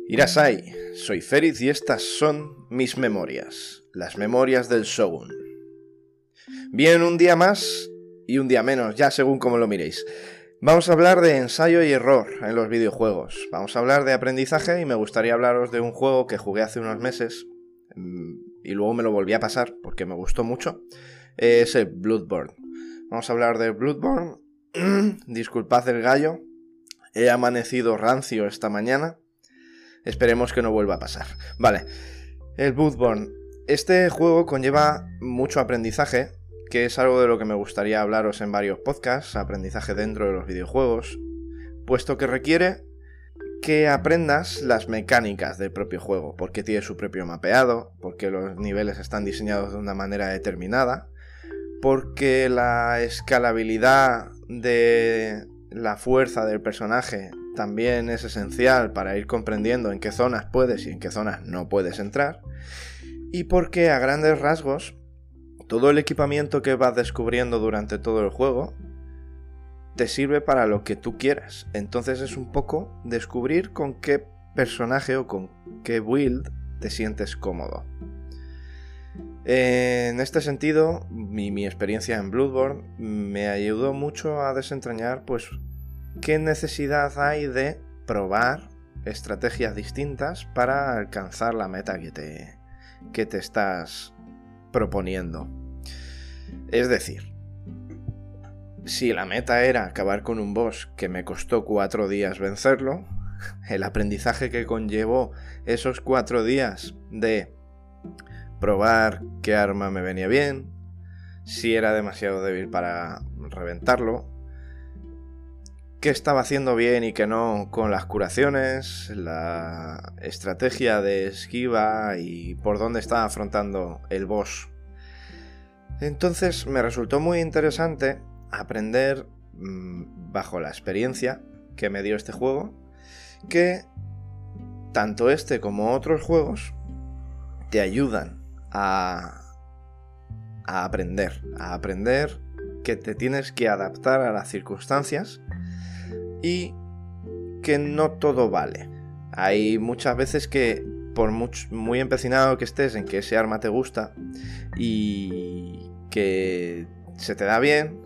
Irasai, soy Feriz y estas son mis memorias, las memorias del Shogun. Bien, un día más y un día menos, ya según como lo miréis. Vamos a hablar de ensayo y error en los videojuegos. Vamos a hablar de aprendizaje y me gustaría hablaros de un juego que jugué hace unos meses y luego me lo volví a pasar porque me gustó mucho. Es el Bloodborne. Vamos a hablar de Bloodborne. Disculpad el gallo. He amanecido rancio esta mañana. Esperemos que no vuelva a pasar. Vale, el Bloodborne. Este juego conlleva mucho aprendizaje, que es algo de lo que me gustaría hablaros en varios podcasts, aprendizaje dentro de los videojuegos, puesto que requiere que aprendas las mecánicas del propio juego, porque tiene su propio mapeado, porque los niveles están diseñados de una manera determinada, porque la escalabilidad de la fuerza del personaje también es esencial para ir comprendiendo en qué zonas puedes y en qué zonas no puedes entrar, y porque a grandes rasgos todo el equipamiento que vas descubriendo durante todo el juego te sirve para lo que tú quieras. Entonces es un poco descubrir con qué personaje o con qué build te sientes cómodo. En este sentido, mi experiencia en Bloodborne me ayudó mucho a desentrañar pues qué necesidad hay de probar estrategias distintas para alcanzar la meta que te estás proponiendo. Es decir, si la meta era acabar con un boss que me costó 4 días vencerlo, el aprendizaje que conllevó esos 4 días de probar qué arma me venía bien, si era demasiado débil para reventarlo, qué estaba haciendo bien y qué no con las curaciones, la estrategia de esquiva y por dónde estaba afrontando el boss. Entonces me resultó muy interesante aprender, bajo la experiencia que me dio este juego, que tanto este como otros juegos te ayudan a aprender que te tienes que adaptar a las circunstancias y que no todo vale. Hay muchas veces que por muy empecinado que estés en que ese arma te gusta y que se te da bien,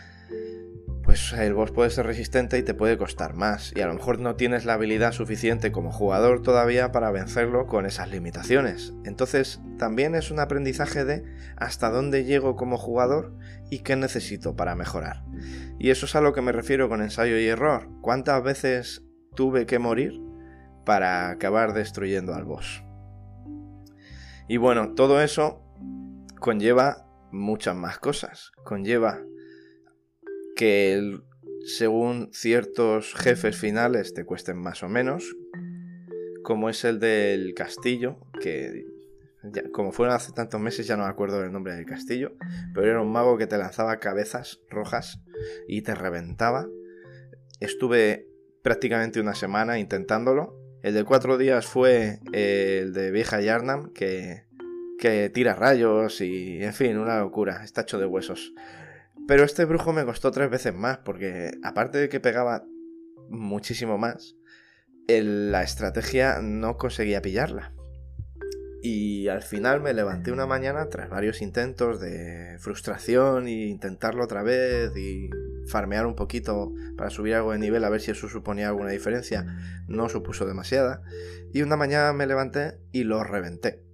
pues el boss puede ser resistente y te puede costar más, y a lo mejor no tienes la habilidad suficiente como jugador todavía para vencerlo con esas limitaciones. Entonces también es un aprendizaje de hasta dónde llego como jugador y qué necesito para mejorar. Y eso es a lo que me refiero con ensayo y error. ¿Cuántas veces tuve que morir para acabar destruyendo al boss? Y bueno, todo eso conlleva muchas más cosas. Conlleva que según ciertos jefes finales te cuesten más o menos, como es el del castillo, que ya, como fueron hace tantos meses ya no me acuerdo del nombre del castillo, pero era un mago que te lanzaba cabezas rojas y te reventaba. Estuve prácticamente una semana intentándolo. El de 4 días fue el de Vieja Yarnam, que tira rayos y, en fin, una locura, está hecho de huesos. Pero este brujo me costó 3 veces más, porque aparte de que pegaba muchísimo más, la estrategia no conseguía pillarla. Y al final me levanté una mañana tras varios intentos de frustración e intentarlo otra vez y farmear un poquito para subir algo de nivel a ver si eso suponía alguna diferencia. No supuso demasiada. Y una mañana me levanté y lo reventé.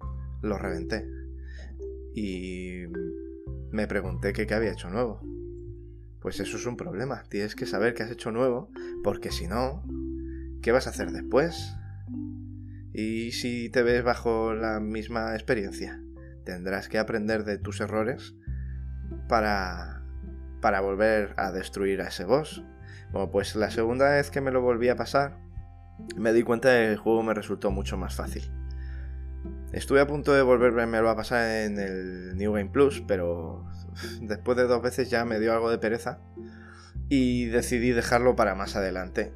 Y me pregunté qué había hecho nuevo. Pues eso es un problema. Tienes que saber qué has hecho nuevo, porque si no, ¿qué vas a hacer después? Y si te ves bajo la misma experiencia, tendrás que aprender de tus errores para volver a destruir a ese boss. Bueno, pues la segunda vez que me lo volví a pasar, me di cuenta de que el juego me resultó mucho más fácil. Estuve a punto de volvérmelo a pasar en el New Game Plus, pero después de 2 veces ya me dio algo de pereza y decidí dejarlo para más adelante,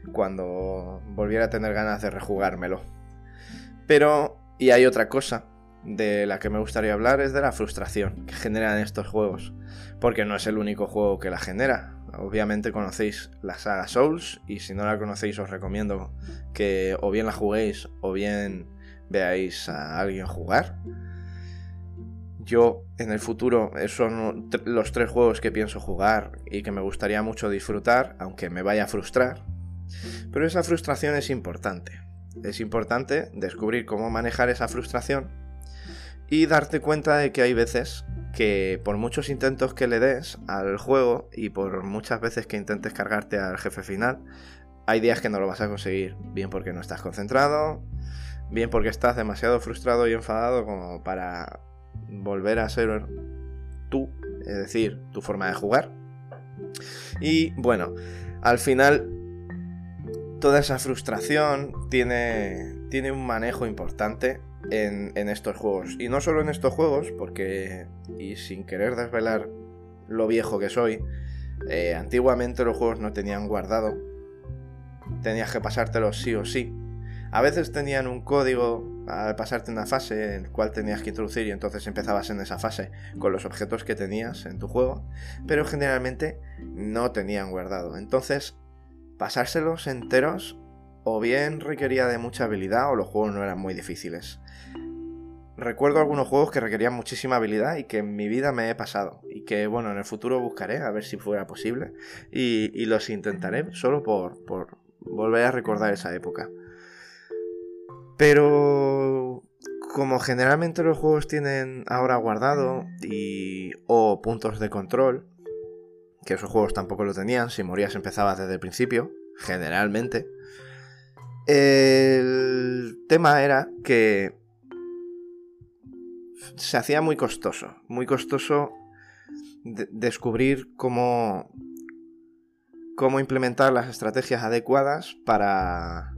cuando volviera a tener ganas de rejugármelo. Pero, y hay otra cosa de la que me gustaría hablar es de la frustración que generan estos juegos, porque no es el único juego que la genera. Obviamente conocéis la saga Souls, y si no la conocéis os recomiendo que o bien la juguéis o bien veáis a alguien jugar. Yo en el futuro son los 3 juegos que pienso jugar y que me gustaría mucho disfrutar, aunque me vaya a frustrar. Pero esa frustración es importante. Es importante descubrir cómo manejar esa frustración y darte cuenta de que hay veces que por muchos intentos que le des al juego y por muchas veces que intentes cargarte al jefe final, hay días que no lo vas a conseguir, bien porque no estás concentrado, bien porque estás demasiado frustrado y enfadado como para volver a ser tú, es decir, tu forma de jugar. Y bueno, al final toda esa frustración tiene un manejo importante en estos juegos. Y no solo en estos juegos, porque, y sin querer desvelar lo viejo que soy, antiguamente los juegos no tenían guardado. Tenías que pasártelos sí o sí. A veces tenían un código al pasarte una fase en el cual tenías que introducir y entonces empezabas en esa fase con los objetos que tenías en tu juego, pero generalmente no tenían guardado. Entonces, pasárselos enteros o bien requería de mucha habilidad o los juegos no eran muy difíciles. Recuerdo algunos juegos que requerían muchísima habilidad y que en mi vida me he pasado y que bueno, en el futuro buscaré a ver si fuera posible y los intentaré solo por volver a recordar esa época. Pero como generalmente los juegos tienen ahora guardado o puntos de control, que esos juegos tampoco lo tenían, si morías empezabas desde el principio, generalmente. El tema era que se hacía muy costoso descubrir cómo implementar las estrategias adecuadas para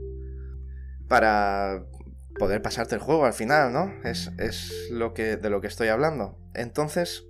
poder pasarte el juego al final, ¿no? Es de lo que estoy hablando. Entonces,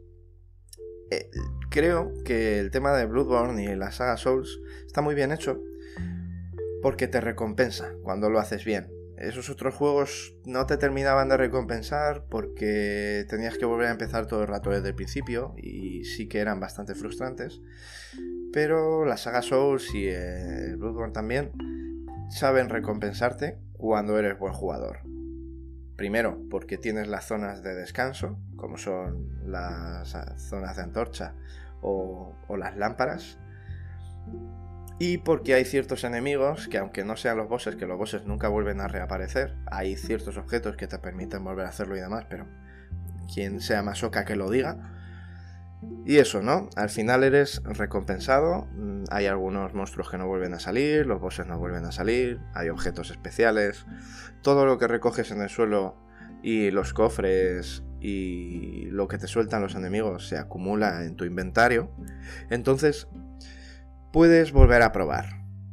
creo que el tema de Bloodborne y la saga Souls está muy bien hecho porque te recompensa cuando lo haces bien. Esos otros juegos no te terminaban de recompensar porque tenías que volver a empezar todo el rato desde el principio y sí que eran bastante frustrantes. Pero la saga Souls y el Bloodborne también saben recompensarte cuando eres buen jugador. Primero, porque tienes las zonas de descanso, como son las zonas de antorcha o las lámparas. Y porque hay ciertos enemigos que, aunque no sean los bosses, que los bosses nunca vuelven a reaparecer, hay ciertos objetos que te permiten volver a hacerlo y demás, pero quien sea más oca que lo diga. Y eso, ¿no? Al final eres recompensado, hay algunos monstruos que no vuelven a salir, los bosses no vuelven a salir, hay objetos especiales, todo lo que recoges en el suelo y los cofres y lo que te sueltan los enemigos se acumula en tu inventario. Entonces puedes volver a probar,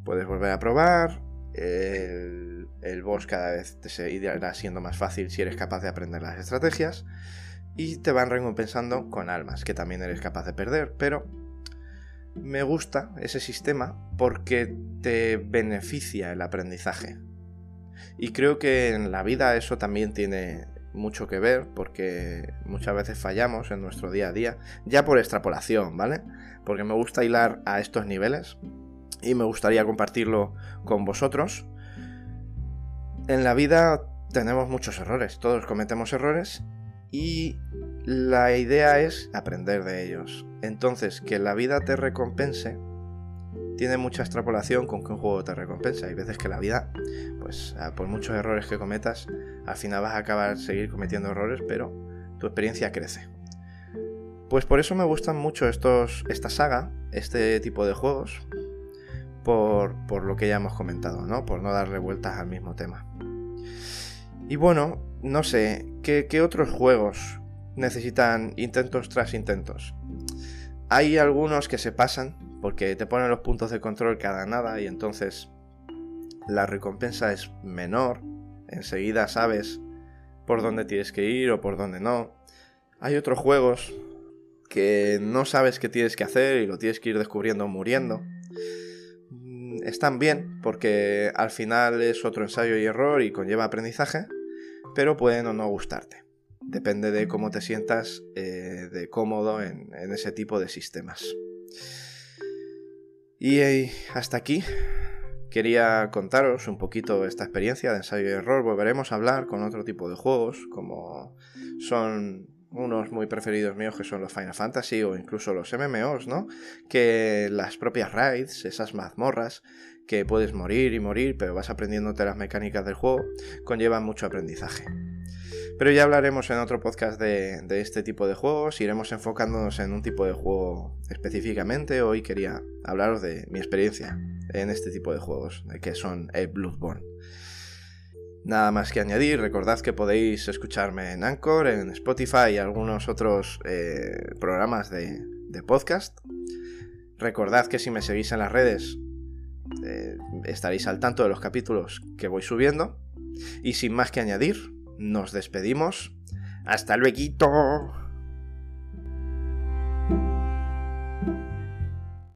el boss cada vez te irá siendo más fácil si eres capaz de aprender las estrategias. Y te van recompensando con almas, que también eres capaz de perder, pero me gusta ese sistema porque te beneficia el aprendizaje. Y creo que en la vida eso también tiene mucho que ver, porque muchas veces fallamos en nuestro día a día, ya por extrapolación, ¿vale? Porque me gusta hilar a estos niveles y me gustaría compartirlo con vosotros. En la vida tenemos muchos errores, todos cometemos errores. Y la idea es aprender de ellos. Entonces, que la vida te recompense tiene mucha extrapolación con que un juego te recompensa. Hay veces que la vida, pues por muchos errores que cometas, al final vas a acabar seguir cometiendo errores, pero tu experiencia crece. Pues por eso me gustan mucho esta saga, este tipo de juegos, por lo que ya hemos comentado, ¿no? Por no darle vueltas al mismo tema. Y bueno, no sé, ¿qué otros juegos necesitan intentos tras intentos? Hay algunos que se pasan porque te ponen los puntos de control cada nada y entonces la recompensa es menor. Enseguida sabes por dónde tienes que ir o por dónde no. Hay otros juegos que no sabes qué tienes que hacer y lo tienes que ir descubriendo muriendo. Están bien porque al final es otro ensayo y error y conlleva aprendizaje, pero pueden o no gustarte. depende de cómo te sientas de cómodo en ese tipo de sistemas. Y hasta aquí quería contaros un poquito esta experiencia de ensayo y error. Volveremos a hablar con otro tipo de juegos, como son unos muy preferidos míos, que son los Final Fantasy o incluso los MMOs, ¿no? Que las propias raids, esas mazmorras, que puedes morir y morir, pero vas aprendiéndote las mecánicas del juego, conllevan mucho aprendizaje. Pero ya hablaremos en otro podcast de este tipo de juegos, iremos enfocándonos en un tipo de juego específicamente. Hoy quería hablaros de mi experiencia en este tipo de juegos, que son Bloodborne. Nada más que añadir, recordad que podéis escucharme en Anchor, en Spotify y algunos otros programas de podcast. Recordad que si me seguís en las redes estaréis al tanto de los capítulos que voy subiendo. Y sin más que añadir, nos despedimos. ¡Hasta luego!